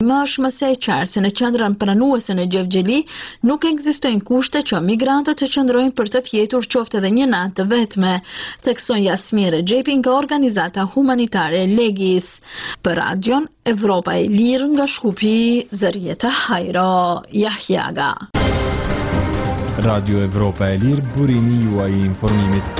Më është mëse e qartë se në qendrën pranuese në Xhevxheli nuk ekzistojnë kushte që migrantët të qëndrojnë për të fjetur qoftë edhe një natë të vetme, thekson Jasmine Rexhepi nga organizata humanitare Legis. Për radion Evropa e Lirë nga Shkupi, Zërieta Hajro, Jahjaga. Radio Evropa e Lirë, burimi juaj i informimit.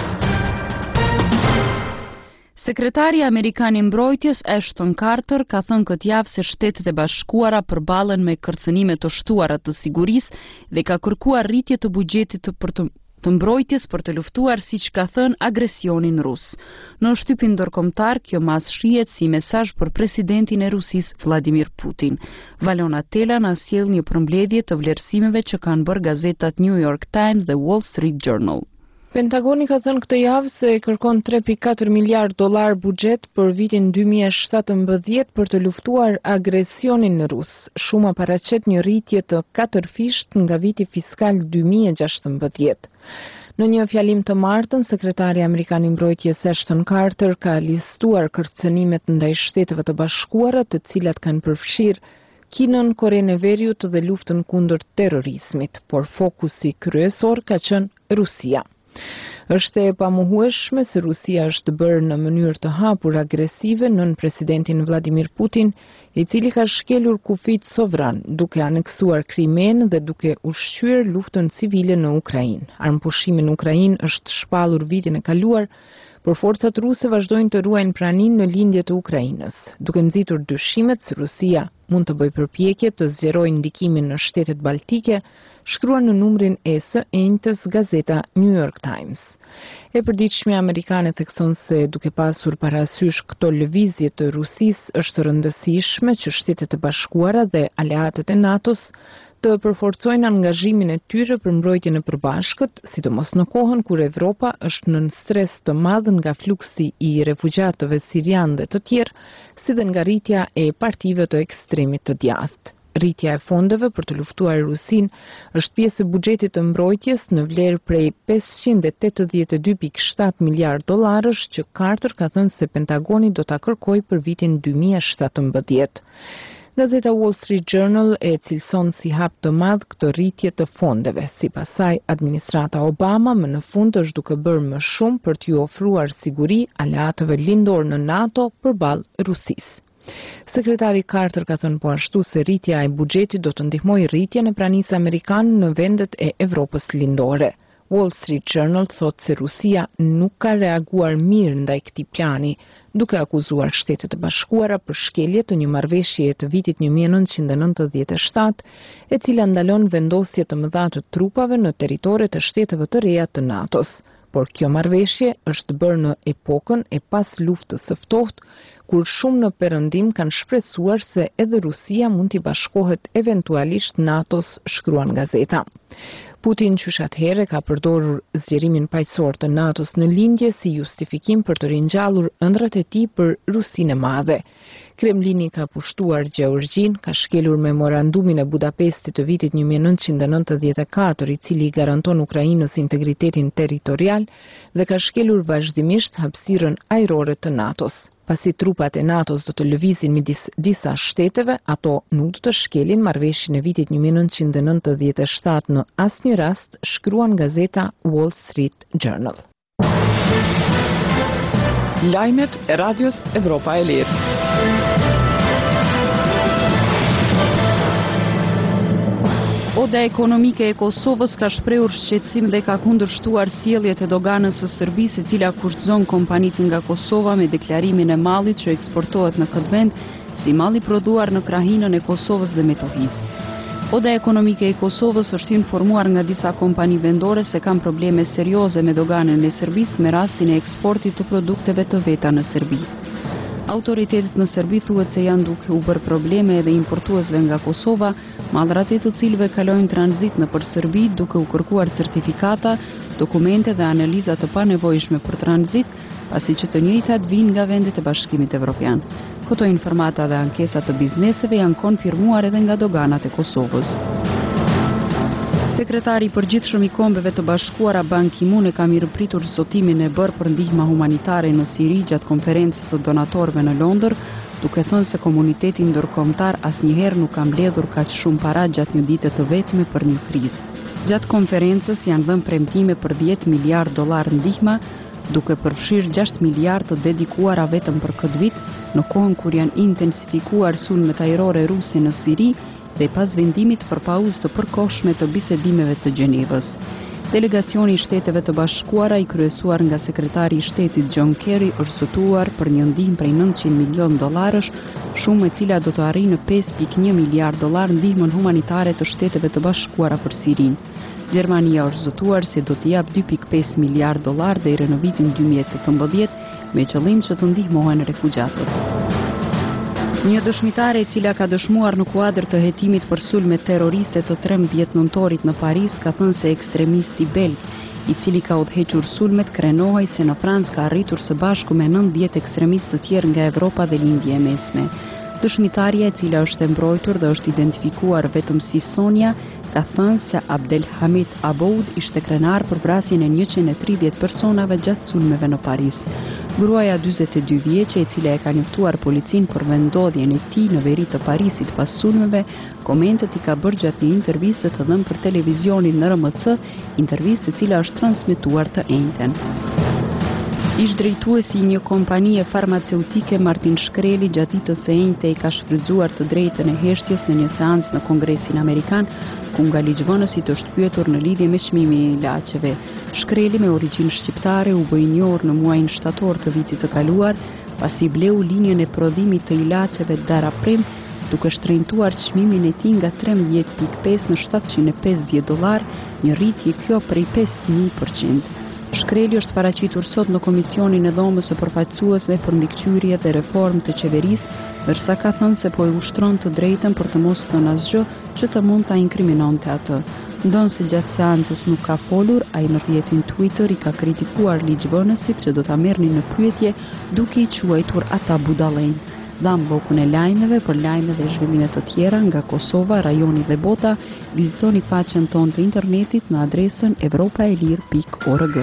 Sekretari Amerikan i Mbrojtjes Ashton Carter ka thënë këtë javë se Shtetet e Bashkuara përballen me kërcënime të shtuara të sigurisë dhe ka kërkuar rritje të buxhetit të mbrojtjes për të luftuar, siç ka thënë, agresionin rus. Në shtypin ndërkombëtar, kjo mas shihet si mesazh për presidentin e Rusisë Vladimir Putin. Valona Tela na sjell një përmbledhje të vlerësimeve që kanë bërë gazetat New York Times dhe Wall Street Journal. Pentagoni ka thënë këtë javë se kërkon 3.4 miliard dollar buxhet për vitin 2017 për të luftuar agresionin rus. Shuma paraqet një rritje të 4% nga viti fiskal 2016. Në një fjalim të martën, sekretari amerikan i mbrojtjes Ashton Carter ka listuar kërcënimet ndaj Shteteve të Bashkuara, të cilat kanë përfshirë Kinën, Korenë e Veriut dhe luftën kundër terrorizmit, por fokusi kryesor ka qenë Rusia. Është e pamohueshme se Rusia është bërë në mënyrë të hapur agresive nën presidentin Vladimir Putin, i cili ka shkelur kufit sovran, duke aneksuar Krimen dhe duke ushqyer luftën civile në Ukrainë. Armëpushimi në Ukrainë është shpallur vitin e kaluar, por forcat ruse vazhdojnë të ruajnë praninë në lindje të Ukrainës, duke nxitur dyshimet se Rusia mund të bëjë përpjekje të zgjerojë ndikimin në shtetet baltike, shkruan në numrin e së enjtës gazeta New York Times. E përditshmja amerikane thekson se duke pasur parasysh këto lëvizje të Rusisë, është rëndësishme që Shtetet e Bashkuara dhe aleatët e NATO-s të përforcojnë angazhimin e tyre për mbrojtjen e përbashkët, sidomos në kohën kur Evropa është nën stres të madh nga fluksi i refugjatëve sirian dhe të tjerë, si dhe nga rritja e partive të ekstremit të djathtë. Rritja e fondeve për të luftuar Rusin është pjesë e buxhetit të mbrojtjes në vlerë prej 582.7 miliard dollarësh që Carter ka thënë se Pentagoni do ta kërkojë për vitin 2017. Gazeta Wall Street Journal e cilëson si hap të madh këtë rritje të fondeve. Sipas saj, administrata Obama më në fund është duke bërë më shumë për t'ju ofruar siguri aleatëve lindor në NATO përballë Rusisë. Sekretari Carter ka thënë po ashtu se rritja e buxhetit do të ndihmojë rritjen e pranisë amerikane në vendet e Evropës lindore. Wall Street Journal thotë se Rusia nuk ka reaguar mirë ndaj këtij plani, duke akuzuar Shtetet e Bashkuara për shkelje të një marrëveshjeje të vitit 1997, e cila ndalon vendosje të mëdha të trupave në territoret e shteteve të reja të NATO-s. Por kjo marrëveshje është bërë në epokën e pas luftës së ftohtë, kur shumë në perëndim kanë shpresuar se edhe Rusia mund t'i bashkohet eventualisht NATO-s, shkruan gazeta. Putin qysh atëherë ka përdorur zgjerimin paqësor të NATO-s në lindje si justifikim për të ringjallur ëndrat e tij për Rusinë e Madhe. Kremlini ka pushtuar Gjeorgjin, ka shkelur memorandumin e Budapestit të vitit 1994, i cili i garanton Ukrainës integritetin territorial, dhe ka shkelur vazhdimisht hapësirën ajrore të NATO-s. Pasi trupat e NATO-s do të lëvizin midis disa shteteve, ato nuk do të shkelin marrëveshjen e vitit 1997 në asnjë rast, shkruan gazeta Wall Street Journal. Lajmet e Radios Evropa e Lirë. Oda ekonomike e Kosovës ka shprehur shqetësim dhe ka kundërshtuar sjelljet e doganës së Serbisë, e cila kushtozon kompanitë nga Kosova me deklarimin e mallit që eksportohet në këtë vend si mall i prodhuar në krahinën e Kosovës dhe Metohisë. Oda ekonomike e Kosovës është informuar nga disa kompani vendore se kanë probleme serioze me doganën e Serbisë me rastin e eksportit të produkteve të veta në Serbi. Autoritetet në Serbi thuhet se janë duke u bërë probleme edhe importuesve nga Kosova, mallrat e të cilëve kalojnë tranzit nëpër Serbi duke u kërkuar certifikata, dokumente dhe analiza të panevojshme për tranzit, pasi që të njëjtat vijnë nga vendet e Bashkimit Evropian. Këto informata dhe ankesat të bizneseve janë konfirmuar edhe nga doganat e Kosovës. Sekretari i përgjithshëm i Kombeve të Bashkuara Ban Ki-moon e ka mirëpritur zotimin e bërë për ndihma humanitare në Siri gjatë konferencës së donatorëve në Londër, duke thënë se komuniteti ndërkombëtar asnjëherë nuk ka mbledhur kaq shumë para gjatë një dite të vetme për një krizë. Gjatë konferencës janë dhënë premtime për $10 miliard ndihma, duke përfshirë 6 miliard të dedikuara vetëm për këtë vit, në kohën kur janë intensifikuar sulmet ajrore ruse në Siri dhe pas vendimit për pauzë të përkohshme të bisedimeve të Gjenevës. Delegacioni i Shteteve të Bashkuara i kryesuar nga sekretari i Shtetit John Kerry është zotuar për një ndihmë prej $900 milion, shumë e cila do të arrijë në $5.1 miliard ndihmën humanitare të Shteteve të Bashkuara për Sirinë. Gjermania është zotuar se do të jap $2.5 miliard deri në vitin 2018 me qëllim që të ndihmohen refugjatët. Një dëshmitare e cila ka dëshmuar në kuadër të hetimit për sulmet terroriste të 13 nëntorit në Paris ka thënë se ekstremisti belg, i cili ka udhëhequr sulmet, krenohej se në Francë ka arritur së bashku me 90 ekstremistë të tjerë nga Evropa dhe lindje e mesme. Dëshmitarja, e cila është e mbrojtur dhe është identifikuar vetëm si Sonja, ka thënë se Abdelhamid Aboud ishte krenar për vrasjen e 130 personave gjatë sulmeve në Paris. Gruaja 42 vjeçe, e cila e ka njoftuar policinë për vendodhjen e tij në veri të Parisit pas sulmeve, komentet i ka bërë gjatë një interviste të dhënë për televizionin në RMC, intervistë e cila është transmetuar të njëjtën. Ish drejtuesi i një kompanie farmaceutike Martin Shkreli gjatë ditës së njëjtë i ka shfrytzuar të drejtën e heshtjes në një seancë në Kongresin Amerikan, ku nga ligjvënësit është pyetur në lidhje me çmimin e ilaçeve. Shkreli, me origjinë shqiptare, u bë i njohur në muajin shtator të vitit të kaluar, pasi bleu linjën e prodhimit të ilaçeve Daraprim, duke shtrenjtuar çmimin e tij nga $13.5 në $750, një rritje kjo prej 5.000%. Shkreli është paraqitur sot në Komisionin e Dhomës së Përfaqësuesve për mbikëqyrje dhe reformë të qeverisë, ndërsa ka thënë se po e ushtron të drejtën për të mos thënë asgjë që të mund ta inkriminonte atë. Ndonse gjatë seancës nuk ka folur, ai në rrjetin Twitter i ka kritikuar ligjvënësit që do ta merrnin në pyetje duke i quajtur ata budallënj. Dam blokun e lajmeve për lajme dhe zhvillime të tjera nga Kosova, rajoni dhe bota, vizitoni faqen tonë të internetit në adresën europaelir.org.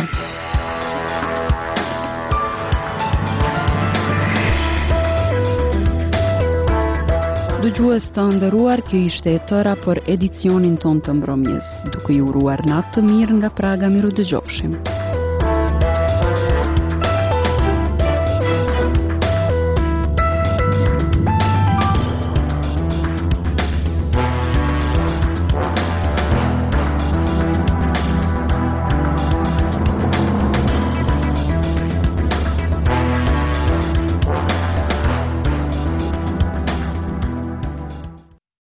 Dëgjues të nderuar, kjo ishte e tëra për edicionin tonë të mbrëmjes. Duke ju uruar natë të mirë nga Praga, miru dëgjofshim.